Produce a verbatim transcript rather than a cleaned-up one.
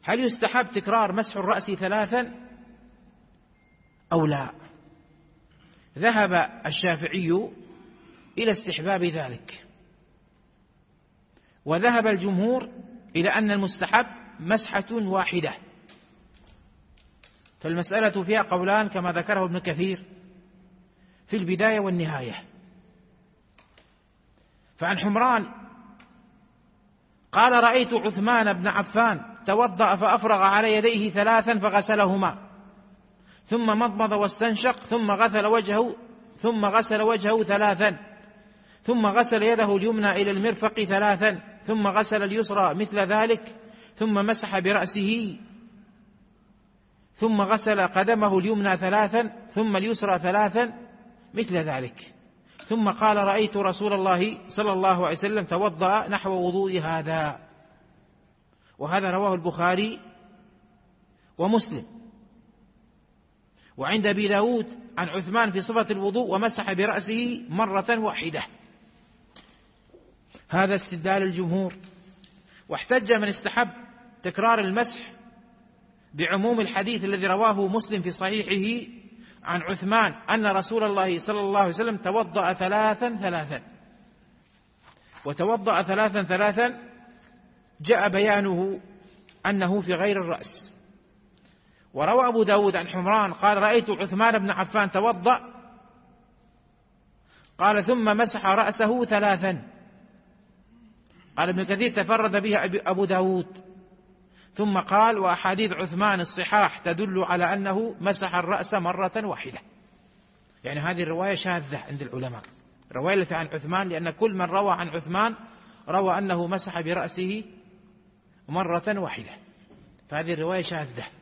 هل يستحب تكرار مسح الرأس ثلاثا أو لا؟ ذهب الشافعي إلى استحباب ذلك، وذهب الجمهور إلى أن المستحب مسحة واحدة. فالمسألة فيها قولان كما ذكره ابن كثير في البداية والنهاية. فعن حمران قال: رأيت عثمان بن عفان توضأ فأفرغ على يديه ثلاثا فغسلهما، ثم مضمض واستنشق، ثم غسل وجهه ثم غسل وجهه ثلاثا، ثم غسل يده اليمنى إلى المرفق ثلاثا، ثم غسل اليسرى مثل ذلك، ثم مسح برأسه، ثم غسل قدمه اليمنى ثلاثا، ثم اليسرى ثلاثا مثل ذلك، ثم قال: رأيت رسول الله صلى الله عليه وسلم توضأ نحو وضوء هذا. وهذا رواه البخاري ومسلم. وعند أبي داود عن عثمان في صفة الوضوء: ومسح برأسه مرة واحدة. هذا استدلال الجمهور. واحتج من استحب تكرار المسح بعموم الحديث الذي رواه مسلم في صحيحه عن عثمان أن رسول الله صلى الله عليه وسلم توضأ ثلاثا ثلاثا. وتوضأ ثلاثا ثلاثا جاء بيانه أنه في غير الرأس. وروى أبو داود عن حمران قال: رأيت عثمان بن عفان توضأ، قال: ثم مسح رأسه ثلاثا. قال ابن كثير: تفرد بها أبو داود. ثم قال: وأحاديث عثمان الصحاح تدل على أنه مسح الرأس مرة واحدة. يعني هذه الرواية شاذة عند العلماء، الرواية التي عن عثمان، لأن كل من روى عن عثمان روى أنه مسح برأسه مرة واحدة، فهذه الرواية شاذة.